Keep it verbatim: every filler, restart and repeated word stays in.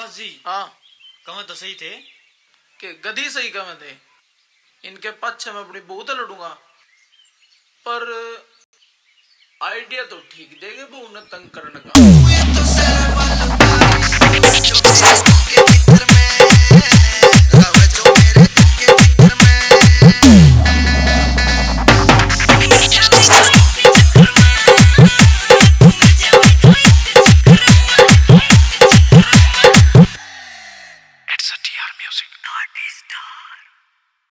रविदास जी हाँ कमे तो सही थे कि गधी सही कमे थे। इनके पक्ष में अपनी बहुत लड़ूंगा, पर आइडिया तो ठीक देगे वो उन्हें तंग करने का।